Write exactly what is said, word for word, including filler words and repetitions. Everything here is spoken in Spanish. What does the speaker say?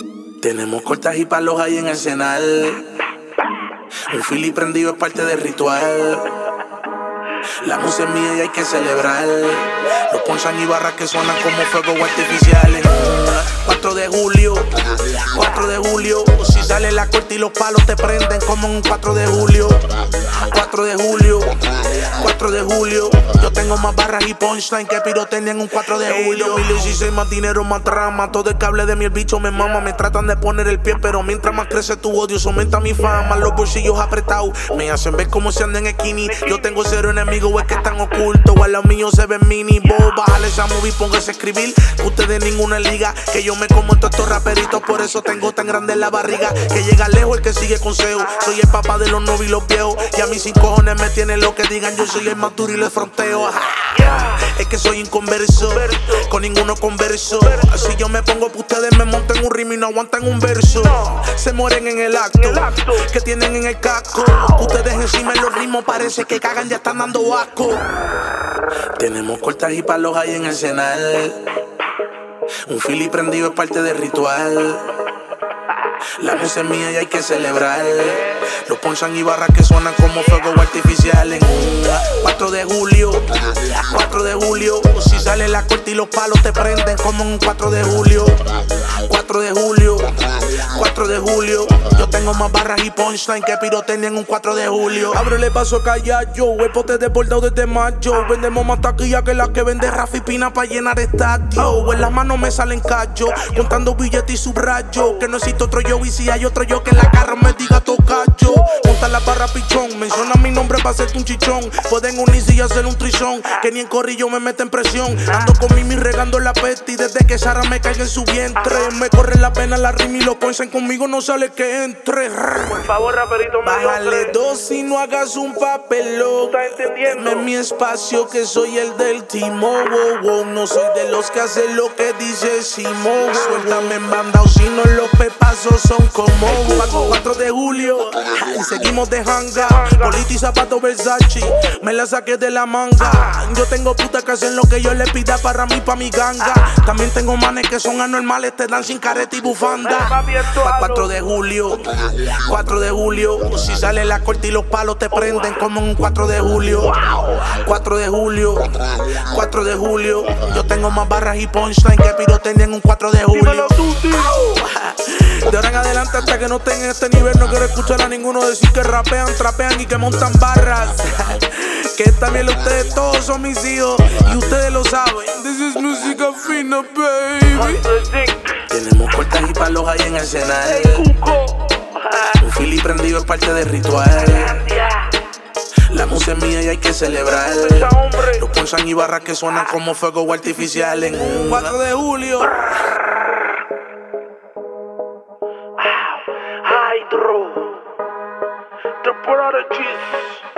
Tenemos cortas y palos ahí en el escenario. Un fili prendido es parte del ritual. La música es mía y hay que celebrar. Los ponzan y barras que suenan como fuegos artificiales. cuatro de julio, cuatro de julio. Si sale la corte y los palos te prenden como un cuatro de julio. cuatro de julio, cuatro de julio. Yo tengo más barras y punchline que pirotecnia en un cuatro de julio. dos mil dieciséis, más dinero, más drama. Todo el cable de mi el bicho me mama. Me tratan de poner el pie, pero mientras más crece tu odio, eso aumenta mi fama. Los bolsillos apretados me hacen ver como se andan en skinny. Yo tengo cero enemigos, es que están ocultos. O a los míos se ven mini. Vos bájale esa movie, póngase a escribir. Ustedes ninguna liga, que yo me como en todos estos raperitos. Por eso tengo tan grande la barriga, que llega lejos el que sigue consejo. Soy el papá de los novios y los viejos. Y a mí sin cojones me tienen lo que digan. Yo soy el más duro y les fronteo. Es que soy inconverso, con ninguno converso. Si yo me pongo pa' ustedes me montan un ritmo y no aguantan un verso. Se mueren en el acto, que tienen en el casco. Ustedes encima en los ritmos parece que cagan, ya están dando asco. Tenemos cortas y palos ahí en el escenario. Un fili prendido es parte del ritual. La música es mía y hay que celebrar. Los ponzan y barras que suenan como fuegos artificiales. cuatro de julio, cuatro de julio. Si sale la corte y los palos te prenden como un cuatro de julio. cuatro de julio, cuatro de julio. Yo tengo más barras y punchline que pirotecnia en un cuatro de julio. Ábrele paso a callar yo, el pote desbordado desde mayo. Vendemos más taquilla que las que vende Rafi Pina pa' llenar estadio. En las manos me salen callos, contando billetes y subrayo. Que no existe otro yo y si hay otro yo que en la carro me diga toca yo. Monta la barra pichón, menciona mi nombre pa' hacerte un chichón. Pueden unirse y hacer un trizón, que ni en corrillo me meten presión. Ando con Mimi regando la peste y desde que Sara me caiga en su vientre. Me corre la pena la rima y lo ponsen conmigo, no sale que entre. Por favor, raperito, bájale dos y no hagas un papelón. ¿Estás entendiendo? Dame mi espacio que soy el del timo. Wow, wow. No soy de los que hacen lo que dice Simón. Suéltame en banda o si no los pepazos son como cuatro de julio. Y seguimos de hanga. Bolita y zapatos Versace, me la saqué de la manga. Yo tengo putas que hacen lo que yo les pida para mí, pa' mi ganga. También tengo manes que son anormales, te dan sin careta y bufanda. cuatro de julio, cuatro de julio. Si sale la corte y los palos te prenden como un cuatro de julio. cuatro de julio, cuatro de julio. Yo tengo más barras y punchline que pirotecnia en un cuatro de julio. De ahora en adelante hasta que no estén en este nivel no quiero escuchar a ninguno decir que rapean, trapean y que montan barras. Que también ustedes todos son mis hijos y ustedes lo saben. This is música fina, baby. Tenemos cortas y palos ahí en el escenario. Un fili prendido es parte del ritual. La música es mía y hay que celebrar. Los ponzan y barras que suenan como fuegos artificiales en un cuatro de julio. Hydro, the prodigies.